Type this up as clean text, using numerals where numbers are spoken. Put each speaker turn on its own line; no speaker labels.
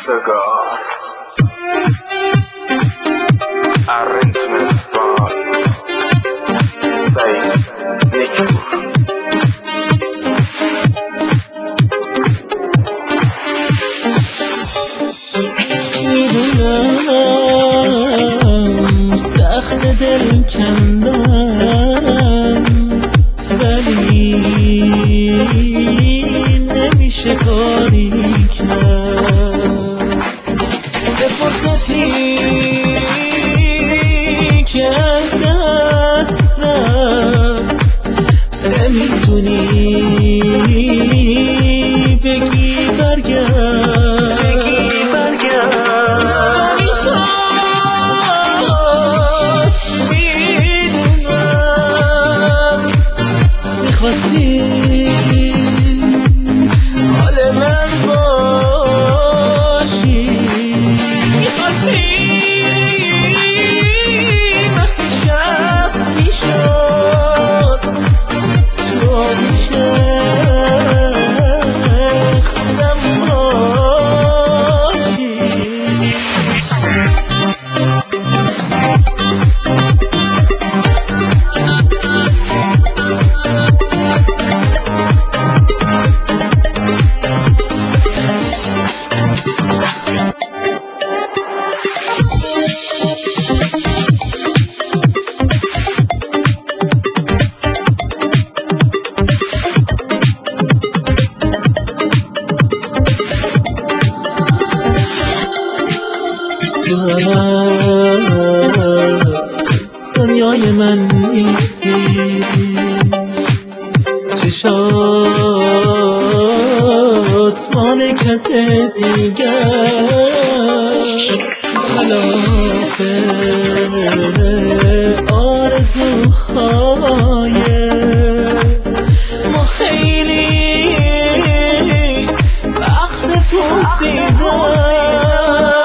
Cigar. Arrangement by Said Nick.
میدونم سخت دل کندن، ولی نمیشه کاری کرد. به فرصتی که از دست رفت نمیتونی بگی برگرد. میخواستی حال من باشی، میخواستی وقتی شب میشد تو آغوش خودم باشی. تو از دنیای من نیستی، چشات مال کس دیگر، خلاف آرزوهای ما خیلی وقت پرسیدن.